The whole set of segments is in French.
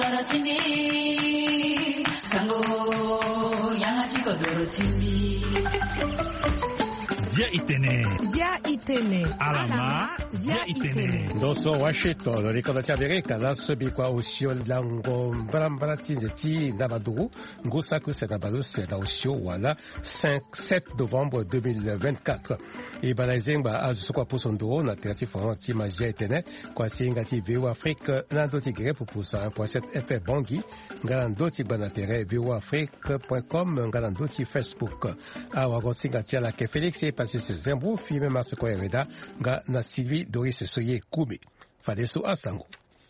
chimbi sango yanga chiko doro chimbi Zia itene alama zia itene Doso Washington ricordati America la subikwa usio lango mbrambra tinzeti nabaduru ngosa que c'est nabalo c'est la usio wala 7 novembre 2024 et balaizenga azukwa posondo na creative France magia itene kwa singa TV Afrique nando tigre pour 1.7 FM Bangui ngalando tibana tere viewafrique.com ngalando ti Facebook awa go singa tia la ke Félix et passé ce zembo filme masako ereda nga na Sylvie Doris Soye Koube Fadeso Asango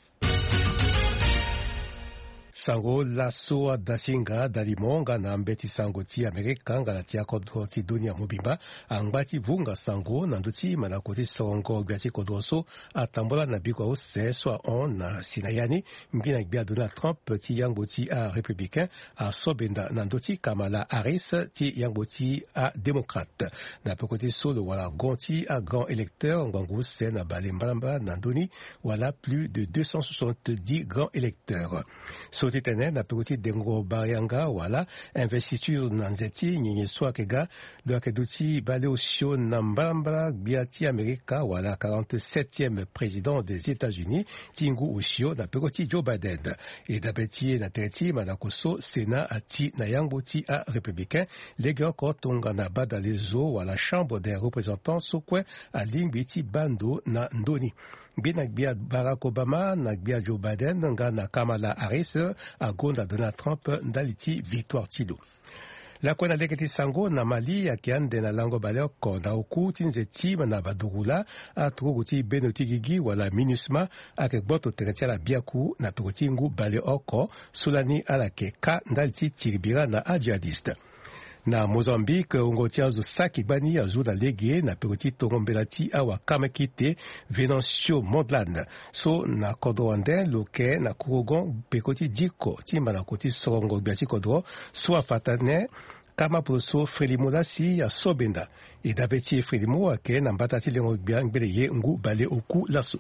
Sango la soa dasinga dalimonga na mbeti sango ti Amerika nga la tia kodro ti dunia mobimba angbati vunga sango na nduti manakoti songo biati kodroso atambola na bikwa ose soit on na sinayani mbina bia Donald Trump ti yango ti a républicain a sobenda na nduti Kamala Harris ti yango ti a démocrate na pekoti solo wala gonti a grand électeur ngangu se na balembalamba na ndoni wala plus de 270 grands électeurs titene na pekoti dengo bayanga wala investiture na nzeti nyenye swakega do akeduti bale osio na mbambra biati Amerika wala 47e président des États-Unis tingu osio na pekoti Joe Biden et d'abeti na tereti manakoso Sénat ati na yango ti a républicain lege ko tonga na bada lezo wala chambre des représentants sokwe a limbiti bando na ndoni Bina bia Barack Obama na bia Joe Biden nga na Kamala Harris a gonda Donald Trump ndaliti victoire tido. La kona leketi sango na Mali akiande na lango baleko na oku tinzeti na badurula a troguti benotigigi wala MINUSMA ake boto teretia la biaku na togotingu bale oko sulani alake ka ndaliti tiribira na ajihadiste. Na Mozambique ungotia zo saki bani azu na lege na pekoti togombelati awa kamakite Venancio Mondlane so na kodwande loke na kurogon pekoti diko timba na koti sorongo biati kodro so afatane kama proso Frelimo lasi ya sobenda e dabeti Frelimo ake na mbatati lengo biangbele ye ngu bale oku laso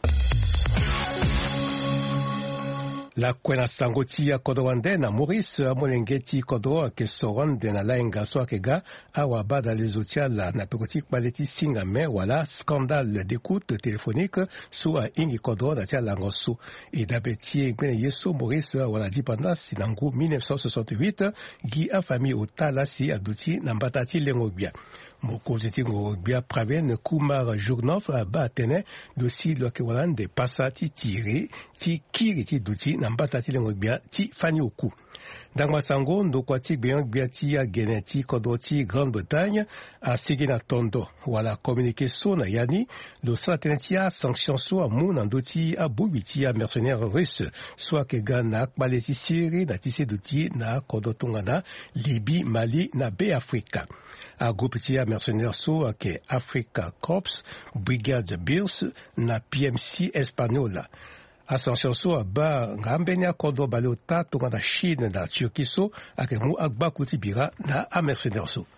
La kwena sangoti ya kodowande na Maurice amonengeti kodro ke soronde na laenga swakega awa bada lezotia la na pekoti kbaleti singame wala scandale d'écoute téléphonique soit ingi kodro na tia langoso et dabeti gwene yeso Maurice wala dipendance nangu 1968 gi a famille otala si aduti na mbatati lengobia mokozi tingo bia Praven Kumar Journov ba tene dosi lo ke wala de pasati tire ti kiri ti duti na mbatati lengo bia ti fani oku dangwa sango ndo kwa ti bia ti ya geneti kodoti Grande-Bretagne a sigina tondo wala communiqué so na yani lo satenetia sanction so a muna ndoti a bubiti ya mercenaire russe soit ke gana akbaleti siri na tisi duti na kodotungana Libye Mali na be Afrika a groupe tia mercenaire so ke Africa Corps Brigade Bills na PMC Espanola Ascension so ba ngambenya kodo bale utato na Chine na Turquie so ake mu agba kutibira na a mercenaire so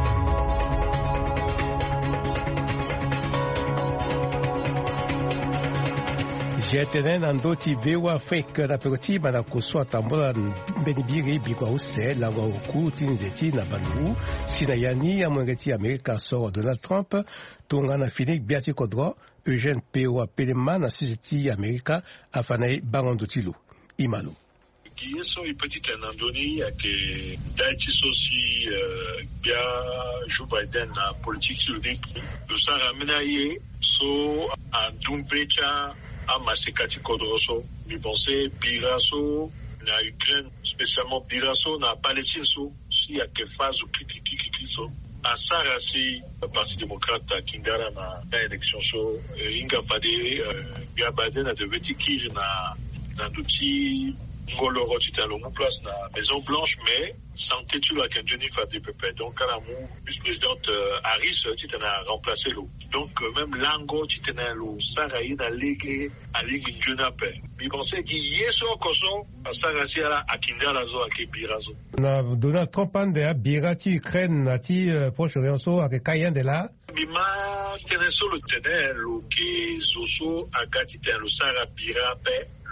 Jetenen andoti vewa Afrique na pekoti bana kuswa tambola benibiri bigwa use langwa oku tinzeti na bandu sina yani ya mwengeti Amerika so Donald Trump tunga na Philippe biati kodro Eugène Pewa Pelema na sizeti Amerika afanae bangandotilo imalo Yeso ipetite nandoni yake daiti sosi bia Joe Biden na politique unique de ça ramenaye so andumbecha amasekati kodroso mi pensais biraso na Ukraine spécialement biraso na Palestine so si yake phase kiki so asara si parti démocrate kingara na élection so inga fade bia Biden a deveti kir na duti Ngoloro tita longu place na Maison Blanche mais santé tu la Kenjoni fa de pepe donc à la vice-présidente Harris tita na remplacé l'eau donc même Lango tita na l'eau Saraï na ligue à ligue Junape mi pensais ki yeso koso Sarasi ala akindala zo akebirazo na Donald Trump ande a birati Ukraine na ti Proche-Orient so ake kayen de la bima tene solo tene lo ki zoso agati tene lo Sara birape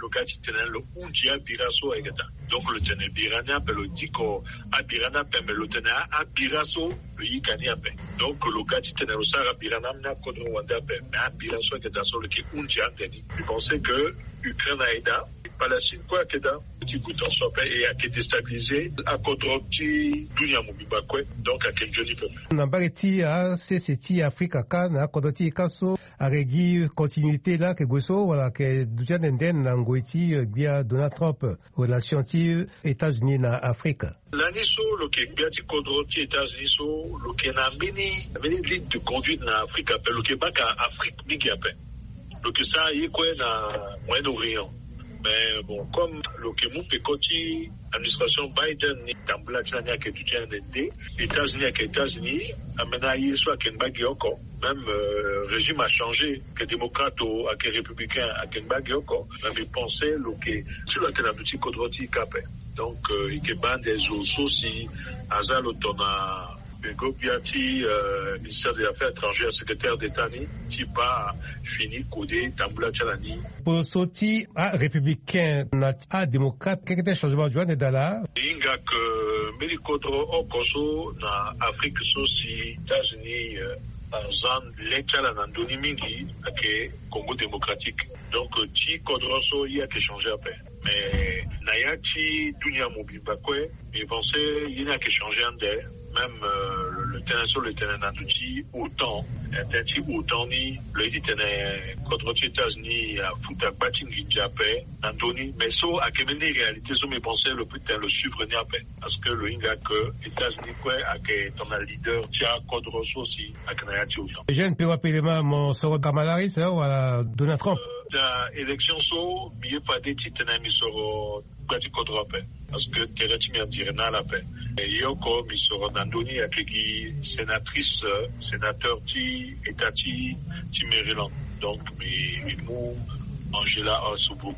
le gars qui tenait le Undia Biraso Egata. Donc le tenait Birana, le Diko, Abirana, mais le tenait Abiraso, le Yikani Ape. Donc le gars qui tenait le Sara Birana, n'a pas de Rwanda, mais Abiraso Egata, sur le qui Undia Teni. Il pensait que Ukraine a aidé, Palestine quoi Keda, petit bouton sope et a été déstabilisé à Kodroti, Dunia Mubibakwe, donc à quel Johnny Peuple. Nambareti a CCT Africa Kana, Kodroti Kaso, a régi continuité là, que Gosso, voilà, que Dujan Nden, Nangoiti, via Donald Trump, relation États-Unis na Afrique. L'aniso, le qui est Kodroti États-Unis, le qui n'a mini ligne de conduite na Afrique, le qui est baka Afrique, Migi appelle. Le que ça y est quoi na Moyen-Orient. Mais bon, comme le Kemou Pekoti, administration Biden, Tambla Tchania qui est du TND, États-Unis avec États-Unis, Amenaïe soit Kenbagioko, même régime a changé, que démocrate ou que républicain à Kenbagioko, mais pensé le que sur la boutique Kodroti Kapé. Donc, il y a ban des os aussi, Azal Otona. Bego Biati, ministère des Affaires étrangères, secrétaire d'État, qui pas fini codé Tambula Tchalani. Pour sortir à républicain, à démocrate, quel était le changement de Joanne Dalla? Inga que Mélikodro Okoso, na Afrique, aussi, États-Unis, Zan, l'État, Nandoni Mingi, avec Congo démocratique. Donc, ti Kodroso, il y a qui changé après. Mais, Nayati, Dunia Mobibakwe, ils pensaient, il y a qui changé en der. Même le tenant sur le tenant d'Andouti, autant, autant ni, le dit tenant contre les États-Unis, à Fouta, Batingi, Japé, Andoni, mais ça, à quelle réalité, ça me pensait le putain, le suivre ni à peine. Parce que le Inga que États-Unis, quoi, à que ton leader, tia, Kodros aussi, à Kanayati autant. Je ne peux pas payer mon sort Kamalaris, ça, ou à Donald Trump. La élection, ça, mieux pas des titres, n'a mis sur, Bati Kodropé. Parce que Tereti m'en dirait n'a la peine. Et Yoko, Misoro Nandoni, a qui sénatrice, sénateur ti, Etati, ti Maryland. Donc, mes mots, Angela Osubuk.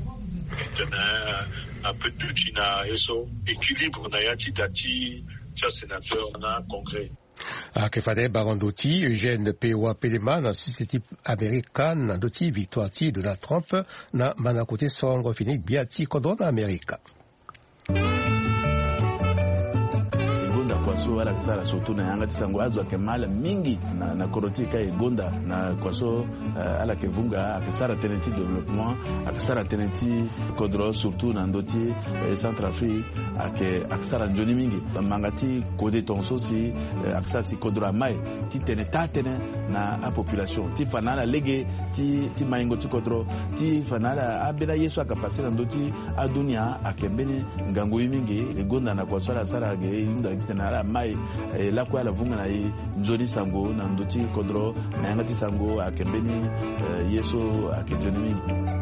Maintenant, un peu de China, eso, équilibre, Nayati Dati, tia sénateur, na congrès. Kefade Barandoti, Eugène Pewa Pelema, na société américaine, na doti victoire ti de la Trump, na manakote songo finik biati kodron Amerika. Kwaso ala kisara soto na yanga tisango azo akemala mingi na korotika egonda na kwaso ala kevunga akisara teneti développement akisara teneti kodro surtout na ndoti Centrafrique akisara njoni mingi mangati kode tonso si akisara si kodro mai ti tenetane na a population ti fanala lege ti maingo ti kodro ti fanala abela yeso akapasira ndoti adunia akembene ngango mingi egonda na kwaso ala sara ge inda tena mai la kwa la vunga na nzoni sango na ndoti kodro na yangati sango akembeni yeso akejoni mingi.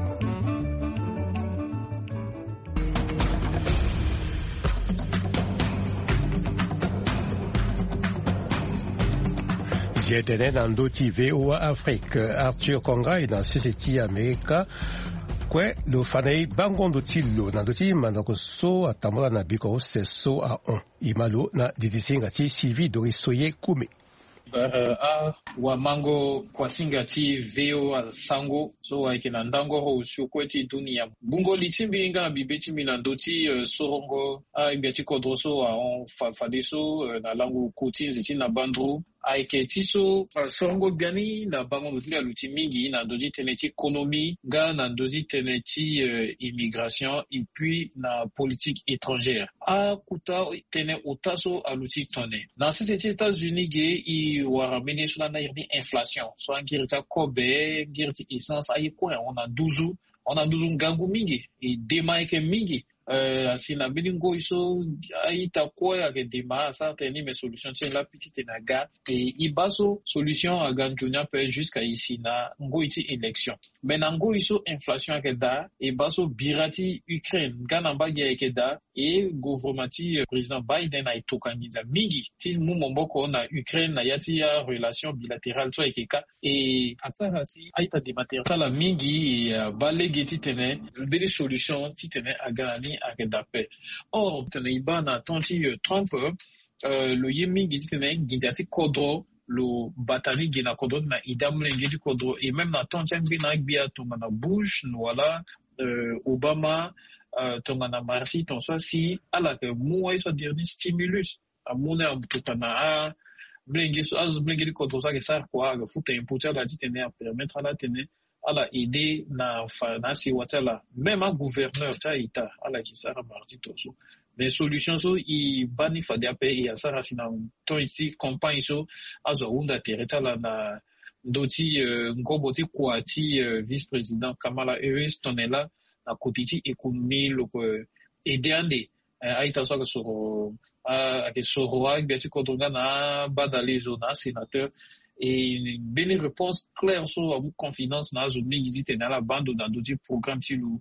J'étais dans ndoti VOA Afrique, Arthur Kongai dans CCT America. Kwe lo fanei bangondo tilo na ndoti mandako so atamula na biko se so a on imalo na didisinga ti Sylvie Dorisoye Kume. Wa mango kwa singa ti veo al sango so wa ikina ndango ho shukweti dunia bungo litimbi inga bibeti mina ndoti sorongo ibiati kodroso wa on fadeso na langu kutinzi ti na bandru aike tiso sorongo biani na bango mutli aluti mingi na ndoti teneti économie ga na ndoti teneti immigration et puis na politique étrangère kuta tene utaso aluti tone na ces États-Unis ge i waramene sula na irni inflation so angirita kobe ngirti essence ayiko on a 12 ngangu mingi et dema eke mingi sina bidingo iso aita kwa ke dema ça teni mes solutions c'est la petite naga et ibaso solution à ganjunya peut jusqu'à ici na ngoiti élection mais nango iso inflation ke da et baso birati Ukraine ganamba ge ke da et gouvernementi président Biden a itokangiza mingi ti mumomboko na Ukraine na yati ya relation bilatérale so ekeka et asarasi aita de matériel la mingi balegi tene des solutions tene agani akedape or tene ibana tonti Trump le yemi giti tene gidati kodro le batari gina kodro na idamle giti kodro et même na tonti ngina gbia to mana bouche voilà Obama tongana marti ton soit si ala que moi soit dernier stimulus a mona mtukana blengi so az blengi ko to sa que ça quoi que futa imputer la ditene a permettre ala tene ala aider na si watala même un gouverneur ta ita ala ki sara marti to so mais solution so i bani fade ape ya sara sina to ici campagne so azo unda tereta la na doti ngoboti kwati vice-président Kamala Harris tonela na kotiti économie le aider ande aita so que so ake soroa biati kodonga na badali zona sénateur et une belle réponse claire sur la confiance na zone qui dit na la bande dans d'autres programmes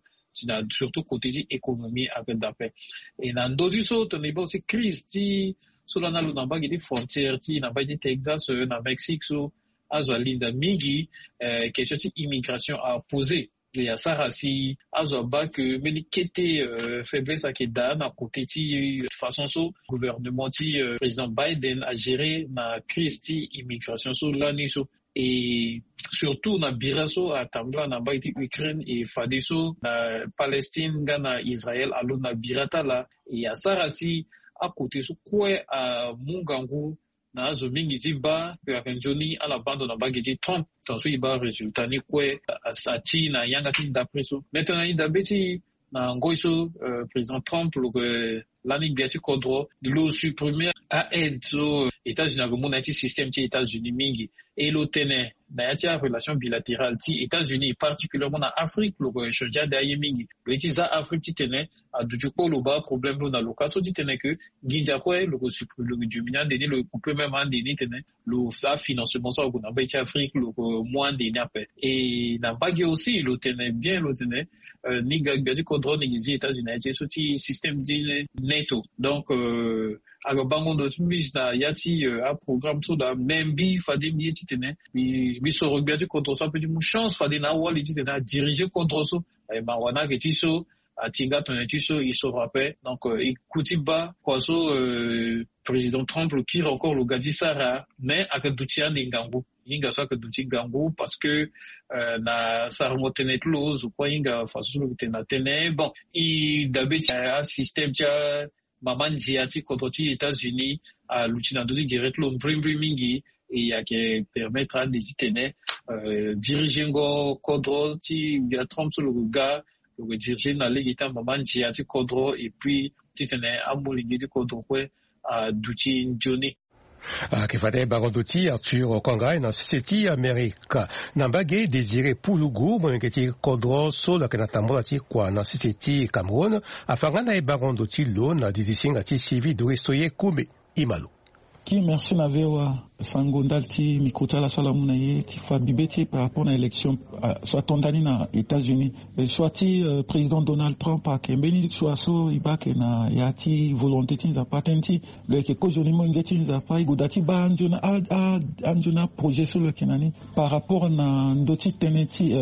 surtout côté économie avec d'après et dans d'autres sortes on est aussi crise ti sur la namba qui dit frontière ti na ba di Texas na Mexique so azolinda mingi question immigration à poser il y a ça si azoba que melikete faiblesse à keda na côté ti de façon so gouvernement ti président Biden a géré na crise ti immigration so l'année so et surtout na biraso a tambla na ba ti Ukraine et fadeso na Palestine gana Israël alo na birata la et ya ça si à côté so quoi a mungangu na zo mingi ti ba pe akanjoni ala bando na bageti Trump tanso iba résultat ni kwe asati na yanga ti d'après so maintenant i dabeti na ngoiso président Trump le l'année biati kodro lo supprimer a aide so États-Unis go mona ti système ti États-Unis mingi et lo tene na yati relation bilatérale ti États-Unis particulièrement na Afrique lo choja da mingi le ti za Afrique ti tene a du ko lo ba problème lo na lo kaso ti tene que ginja ko lo supprimer le jumina deni le couper même en deni tene lo fa financement ça go na ba ti Afrique lo moins deni après et na bagi aussi lo tene bien lo tene ni biati kodro ni les États-Unis ti so ti système di NATO donc alors bango do mis na yati a programme so da membi fadi mi titene mi so regarder contre ça petit chance fadi na wali titene diriger contre so e ba wana ke tiso atinga ton tiso il se rappelle donc ikutiba quoi so président Trump qui encore le gadi sara mais avec doutia ngangu inga ça que douti gangu parce que na sarmotene close quoi inga façon le tenatene bon il d'habitude un système tia mamanzi ati kototi États-Unis à l'outina dozi direct lo mingi et ya qui permettra d'hésiter diriger ngo kodro ti ya Trump sur le gars le diriger na legita mamanzi ati kodro et puis titene amulingi di kodro kwe a duti njoni Kifade barodoti Arthur Kongai na Société America nambage désiré pulugu mongeti kodro so la kenatambola ti kwa na Société Cameroun afanga na barodoti lo na didisinga ti civi do soye kume imalo qui merci na vewa sangondal ti mikotala salamuna ye ti fa bibeti par rapport à l'élection soit tondani na États-Unis soit ti président Donald Trump a kembeni soit so ibake na yati volonté ti za patenti le ke ko joni mo ngeti za pa igodati ba anjuna projet sur le kenani par rapport na ndoti teneti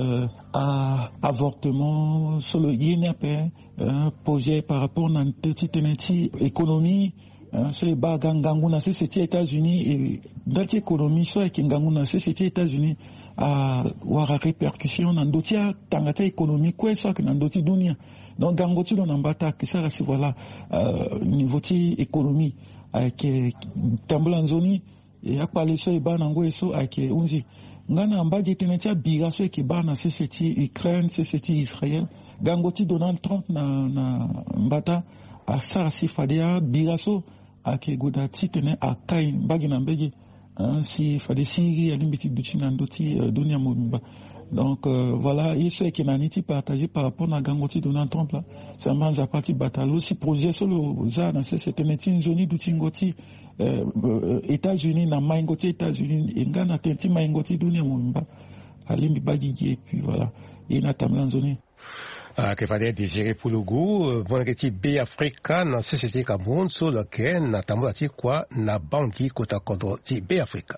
avortement sur le yénape projet par rapport na ndoti teneti économie c'est ba gangangu na société États-Unis et dans l'économie soit kingangu na société États-Unis a wara répercussion na ndotia tangata économique quoi soit que na ndoti dunia donc gangoti do nambata que ça si voilà niveau ti économie avec tambula nzoni et akpale so iba na ngo eso avec unzi ngana ambaje tenetia biga so ke ba na société Ukraine société Israël gangoti Donald Trump na mbata a sara si fadia biga so ake goda titene akai bagina mbege si fade siri alimbiti duchina ndoti dunia mobimba donc voilà isso est kenaniti partagé par rapport à gangoti Donald Trump là ça manza parti batalo si projet solo za na c'était metin zoni duchingoti États-Unis na maingoti États-Unis engana tenti maingoti dunia mobimba alimbi bagigi et puis voilà ina tamlan zoni que fallait digérer pour le goût bon B Africa na société Cameroun sur lequel na tambola ti kwa na banki kota kodro ti B Africa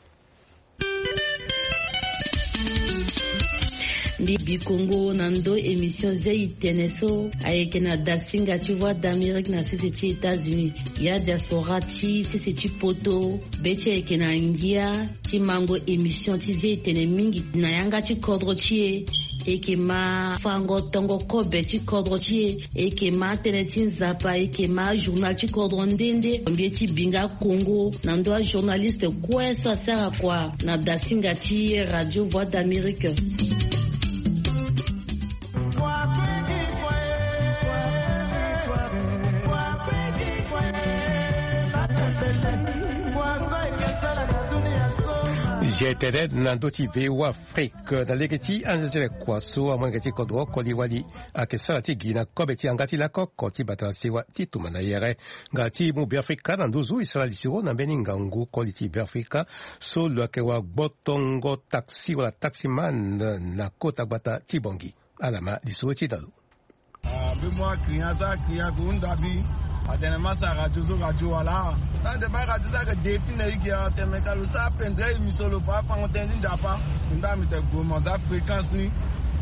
Bibi Congo nando émission zai teneso ayeke na dasinga tu vois d'Amérique na société États-Unis ya diaspora ti société poto beti ayeke na ngia ti mango émission ti zai tene mingi na yanga ti kodro ti eke ma fango tongo kobe ti kodro ti eke ma tene ti nzapa eke ma journal ti kodro ndende mbie ti binga Congo na ndo a journaliste kue so asara kwa na dasinga ti Radio Voix d'Amérique. J'étais dans d'autres VOA Afrique dans les petits anzele kwaso amon gati kodro koliwali akesala ti gina kobeti angati la kokoti batasewa ti tumana yere ngati mu Afrika na nduzu isala lisiro na beni ngangu koliti Afrika so lo kewa botongo taxi wala taximan na kota bata ti bongi alama lisiro ti dalu moi crianza cria bundabi atene masa radio wala na de ba radio za ke define igia teme kalu sa pendre émission le pa fa entendu ndapa nda mi te gomo za fréquence ni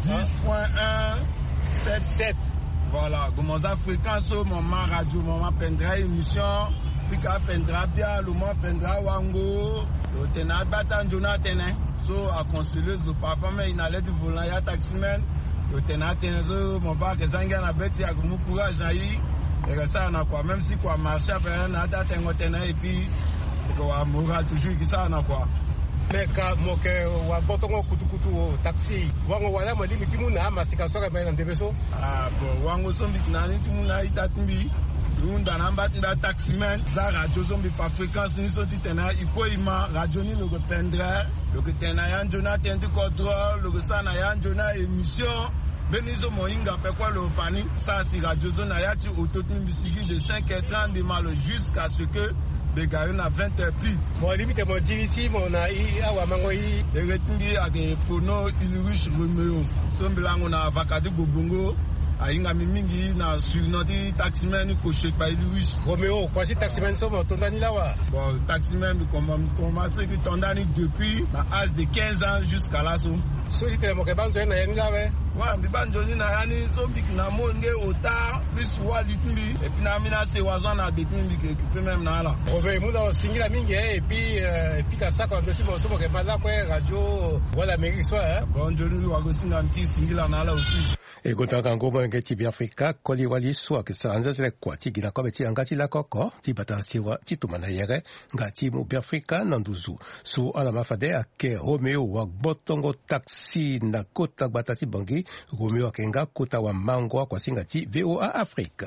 10.177 voilà gomo za fréquence au moment radio moment pendre émission pika pendra bia le moment pendra wango le tena batan jonathan so a conseiller zo papa mais il allait du volant ya taximan le tena tenzo mon ba ke zanga na beti ya kumu courage na yi et ça na quoi même si quoi marcher après na date ngotena et puis quoi moral toujours qui ça na quoi mais ka moke wa botongo kutukutu taxi wango wala mo limiti muna masika soka ba na debeso bon wango sombi na ni timuna itatimbi lunda namba tinda taximan za radio zombi pa fréquence ni so titena ipo ima radio ni le rependre le que tena ya Jonathan du contrôle le que ça na ya Jonathan émission Benizo Moinga pe quoi le fani ça si radio zone ya ti autotune bisigi de 5h30 de mal jusqu'à ce que Begayo na 20h pile. Bon limite mo di ici mon na i awa mango i de retumbi ake fono Ilwish Romeo. So mbilango na vakati Bobongo ainga mingi na sur notre taximan ko chez pa Ilwish Romeo quoi si taximan so mo tondani lawa. Bon taximan commencé que tondani depuis l'âge de 15 ans jusqu'à là so. So ite mo ke banzo na yani lawe. Ouais, mbibanjoni na yani zombi na monge ota plus wa litumbi et puis na mina se wazana betumbi que peut même na la. Ove muna singila mingi et puis ka saka ndo sibo somo ke pala kwa radio wala Amérique soit bon joni wa go singa mki singila na la aussi. E kotaka ngoma ngeti Afrika koli wali swa ke sanza sele kwa ti gina ko beti angati la koko ti bata siwa ti tumana yere ngati mu Afrika nanduzu su ala mafade ake Romeo wa botongo taxi na kota bata ti bangi Romeo akenga kota wa mango kwa singati VOA Afrique.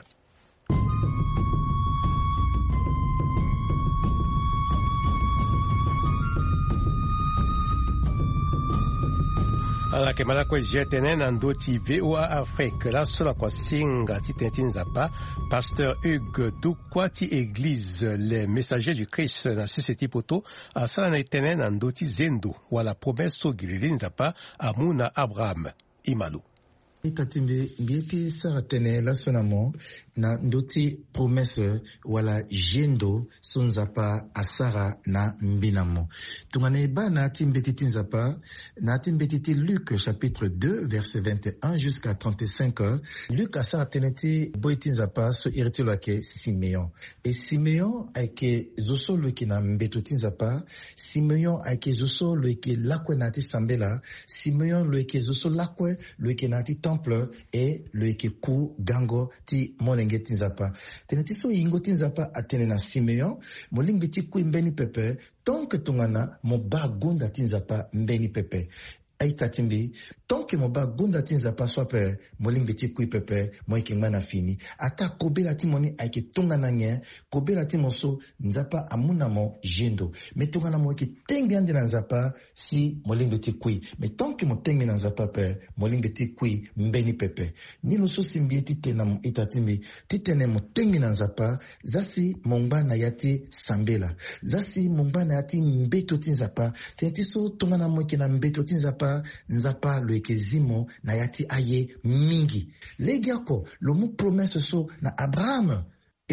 ala ke mala ko jetene na ndoti VOA Afrique la sola kwa singa ti tentin zapa pasteur Hugues Dukwati église les messagers du Christ na siseti poto asala na itene na ndoti zendo wala promesse so gililin zapa amuna Abraham Imalu itatimbe ngieti saratene la sonamo na ndoti promesse wala jendo sonzapa asara na mbinamo tungane bana timbetiti nzapa na timbetiti Luc chapitre 2 verset 21 jusqu'à 35 Luc asara teneti boiti nzapa so iriti lake Simeon et Simeon aike zoso leke na mbetoti nzapa Simeon aike zoso leke lakwe nati sambela Simeon leke zoso lakwe leke nati temple et leke ku gango ti molenge tinzapa teneti so ingo tinzapa atene na Simeon molingi ti ku mbeni pepe tonke tongana mo ba gonda tinzapa mbeni pepe aita timbi tonke mo ba gonda tinzapa swape molingi ti ku pepe mo ikingana fini ata kobela ti moni aike tongana nye kobela ti moso nzapa amuna mo jendo me tongana mo ki tengi ande na nzapa si molingi ti ku me tonke mo tengi na nzapa pe molingi ti ku mbeni pepe ni lo so simbi ti tena mo itatimbi ti tene mo tengi na nzapa zasi mongba na yati sambela zasi mongba na yati mbeto ti nzapa ti so tongana mo ki na mbeto ti nzapa lo ekezimo na yati aye mingi legi ako lo mu promesse so na Abraham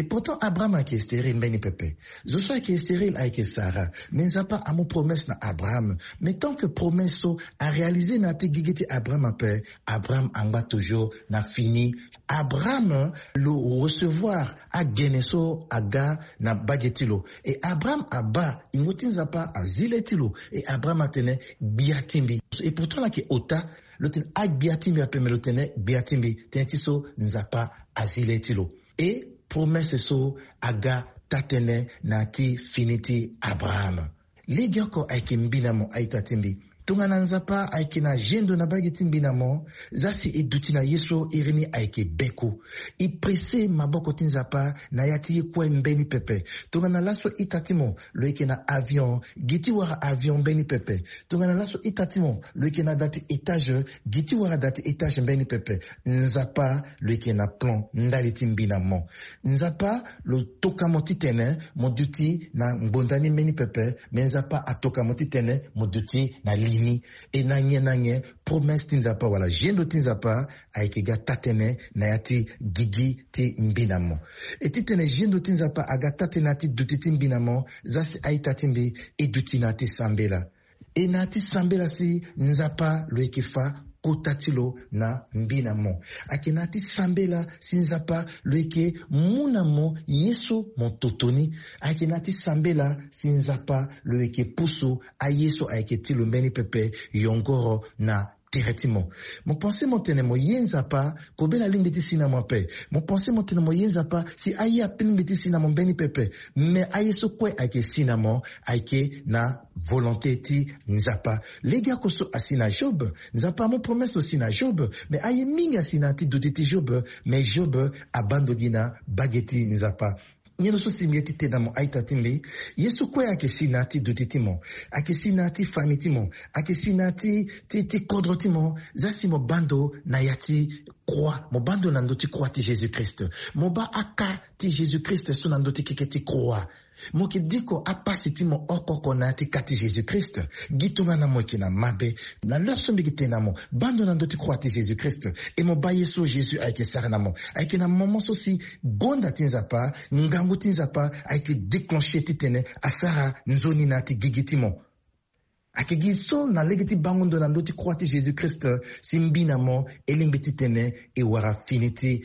Et pourtant, Abraham a été stérile, Mbeni Pepe. Zoso a été stérile avec Sarah. Mais il n'y a pas à mon promesse na Abraham. Mais tant que promesse a réalisé na te gigeti Abraham appelle, Abraham anga toujours na fini. Abraham le recevoir a geneso aga na bagetilo. Et Abraham aba ingotin zapa a ziletilo. Et Abraham a tene biatimbi. Et pourtant, là, qui est ota, l'autre a biatimbi appelle, mais l'autre biatimbi, tentiso nzapa a ziletilo. Et promesse so aga tatene nati finiti Abraham. Les gars ko aiki mbinamo aitatimbi. Tungana nzapa aiki na jendo na bageti mbinamo. Zasi eduti na yeso irini aiki beku. I presse maboko tinzapa na yati kwe mbeni pepe. Tungana laso itatimo loike na avion. Giti wara avion mbeni pepe. Tungana laso itatimo loike na dati etage. Giti wara dati etage mbeni pepe. Nzapa loike na plan ndaliti mbinamo. Nzapa lo toka moti tene moduti na mbondani mbeni pepe. Nzapa atoka moti tene moduti na lini. E nanye promesse tinzapa wala jendo tinzapa aikega tatene na yati gigi ti mbinamo. E titene jendo tinzapa aga tatenati dutiti mbinamo zasi aitatimbi e dutinati sambela. E nati sambela si nzapa loekefa kotatilo na mbinamo. Akenati sambela sinzapa loeke munamo yeso montotoni. Akenati sambela sinzapa loeke puso a yeso aike tilo mbeni pepe yongoro na teretimo. Mon pensée montene mo yenzapa kobela limbiti sina mo pe. Mon pensée montene mo yenzapa si aye apin mbiti sina mo mbeni pepe. Mais aye so kwe aike sina mo aike na volonté ti nzapa. Les gars koso asina Job. Nzapa mon promesse aussi na Job. Mais aye minga sina ti doditi Job. Mais Job abandonina bageti nzapa. Nyeno so simyeti te damo aitatimbi. Yesu kwe ake sinati dutitimo. Ake sinati famitimo. Ake sinati ti kodrotimo. Zasi mo bando na yati croix. Mo bando nando ti croix ti Jésus-Christ. Mo ba aka ti Jésus-Christ so nando ti keke ti croix. Mo ki diko apasiti mo okoko na ti kati Jésus-Christ. Gitunga na mo ki na mabe. Na leur sombi gite na mo. Bando nando ti croix ti Jésus-Christ. E mo ba yeso Jésus aike sara na mo. Aike na momon so si gonda tinzapa, ngambu tinzapa, aike déclenché ti tene, asara nzoni na ti gigiti mo. Ake giso na legiti bangondo nando ti croix ti Jésus-Christ, simbi na mo, elimbiti tene, e wara finiti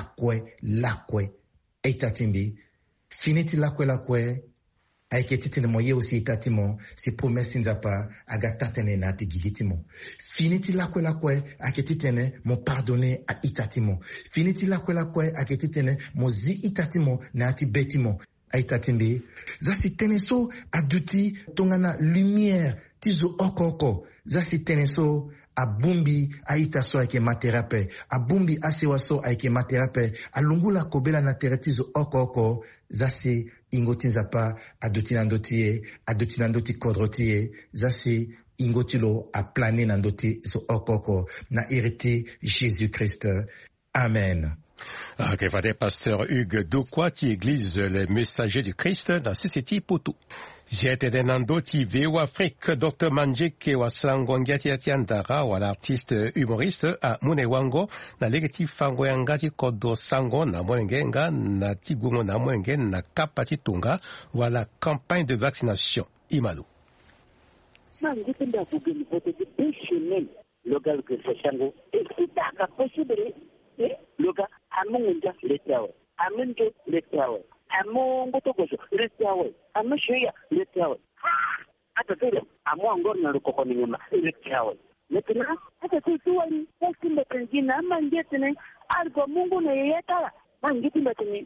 lakwe. Eita timbi. Finiti lakwe, aike titene mo ye aussi itatimo, si promesse nzapa, aga tatene na ti gigitimo. Finiti lakwe, ake titene mo pardonner a itatimo. Finiti lakwe, ake titene mo zi itatimo na ti betimo. Aitatimbi, zasi teneso aduti tongana lumière, tizo okoko, zasi teneso abumbi aitaso aike materape, abumbi asewaso aike materape, alungula kobela na teretizo okoko, zasi ingotinzapa aduti nandoti kodrotie, zasi ingotilo a plané nandoti zo okoko, na hérité Jésus-Christ. Amen. Ok, Frère Pasteur Hugues Doukwati, Église Les Messagers du Christ, dans CCT Poutou. J'étais dans Nandoti VO Afrique, Dr. Manjeke wa Slangongati Atiandara, ou l'artiste humoriste à Munewango, na legati fango yangati kodo sango na mwengenga, na tigungo na mwengen, na kapati tunga, ou la campagne de vaccination. Imalu. Nangipenda kugeni vote de bishimel, local que c'est chango, et c'est pas possible. Loga amunga letawe amunga letawe amungo tokoso letawe amushuya letawe hata tule amwangor na rukoko nyuma letawe lekina hata tuwali wasimba pengine ama ngetene algo Mungu na yeyata mangiti batini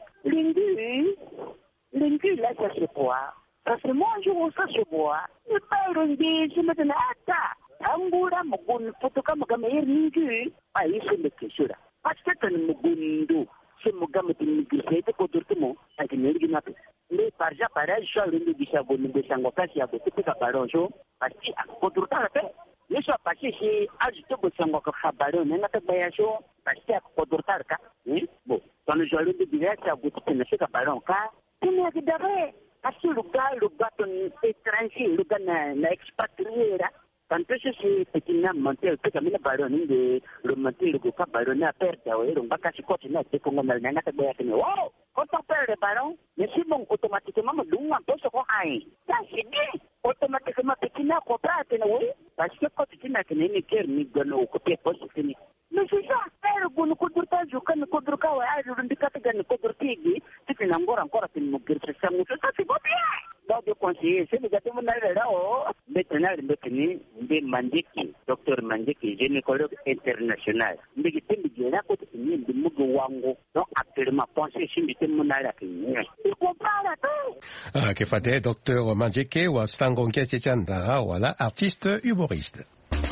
lingi la ça se voit parce que moi je vois ça se voit ne pas lingi je me donne ata angura mugun fotoka magama lingi aisha lekishura Pasta mugundu se mugama tinigise ko dortimo akineri ginape le parja para sho lindu gisa bonde sango kasi ya botika baronjo pasti ko dortala pe yeso pasti si ajito bo sango ko khabaron na ta bayasho pasti ko dortala ka bo tono jolo de direct a botika na shika baron ka tini akidare asu lugar ton étranger lugar na expatriera. Tanto se pequena mantel que camina baroni de lo mantel que ca baroni aperta o era un bacasi coche na te pongo na nanga te voy a tener wow Quand on perd le ballon, mais si bon, automatiquement, on doit un peu se faire. Ça, c'est bien. Automatiquement, petit n'a pas à oui. Parce que quand tu n'as qu'une équipe, ni donne au côté poste fini. Mais c'est ça. Faire le coup de temps, je connais le coup de temps, je ne dis pas que le coup de temps, c'est une encore à une mourir. Ça, c'est pas bien. Donc, le conseiller, c'est le gâteau de là, maintenant, le mécanisme de Mandiki, docteur Mandiki, gynécologue international. Mais il y a un côté de Muguwango, donc actuellement, pensez sur le thème monarque. Il comprend la tout. Que fait docteur Mandiki ou Stango Nketichanda, voilà, artiste humoriste.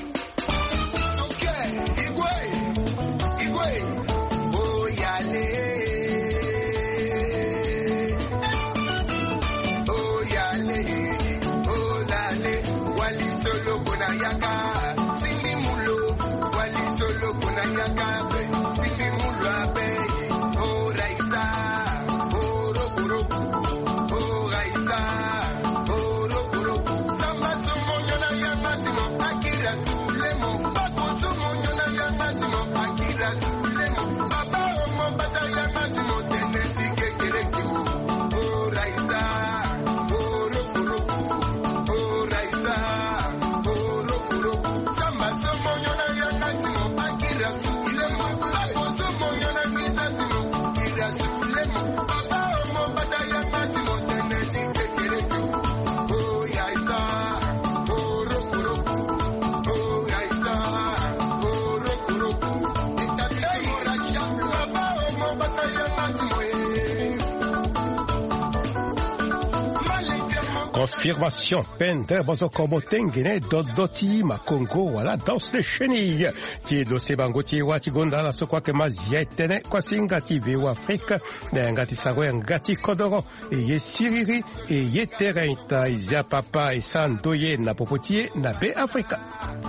Confirmation, pendre bozokomo tengene dodoti makongo wala danse de chenille. Ti do sebangoti wa tigonda la sokwa ke mazietene kwa singati ve wa Afrika na ngati sago ngati kodoro e ye siriri e ye terenta izia papa e sandoye na popotie na be Afrika.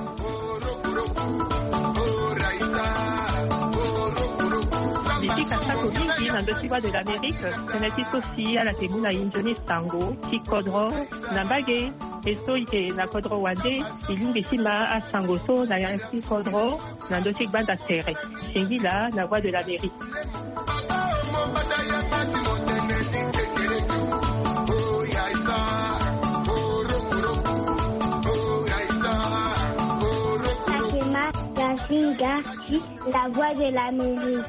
Na dosiwa de l'Amérique, teneti sosi ala te muna injoni sango, ki kodro, na bage, eso ite na kodro wande, ilungi sima a sango so na yansi kodro, na dosik banda tere. Shengi la, na voix de l'Amérique. Akema, Yasinga, la voix de l'Amérique.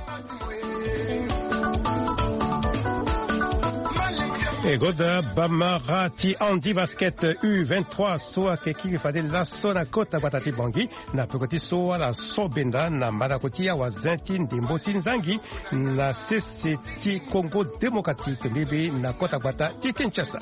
Et Goda Bamarati Andy Basket U23 soa keki fade la sona kota batati bangi na pekoti soa la sobenda na madakoti ya wazentin de mbotin zangi na CCT Congo Démocratique bibi na kota bata ti Kinshasa.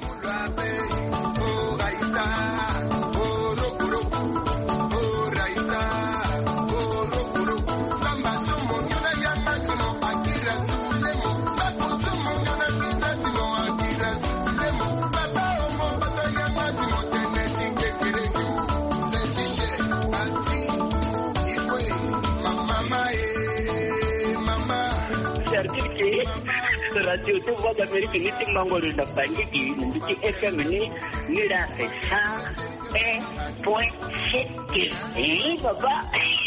Radio tu voix d'Amérique ni tingango de Bangiki ni FM ni la 101.7 papa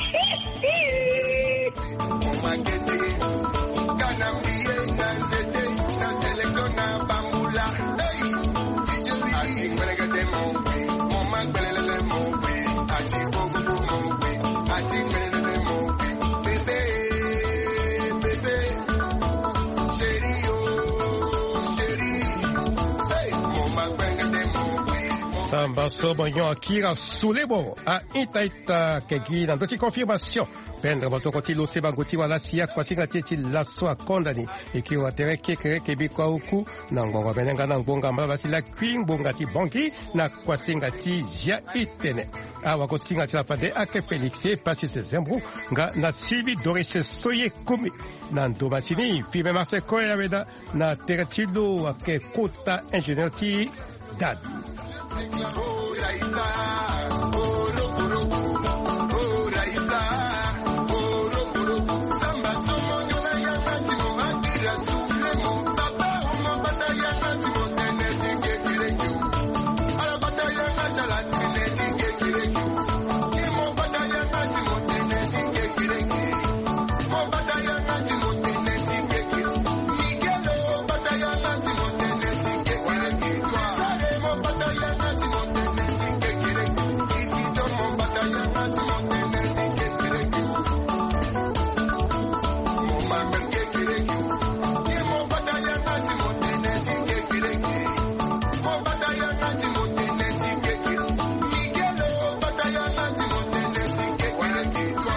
Samba Sobonyon Akira Soulebo a Itaita Kegi dans d'autres confirmations. Pendre Botokoti Lo Sebangoti wala siya kwa singa teti laso a kondani eki wa tere kekere kebi kwa uku na ngonga benenga na ngonga mbabati la kwing bongati bongi na kwa singa ti jia itene. Awa ko singa ti la pade ake Felixe pasi se zembru nga na sibi dorise soye kumi na ndomasini fibe marse koya weda na tere tilo ake kota ingenieur ti dad.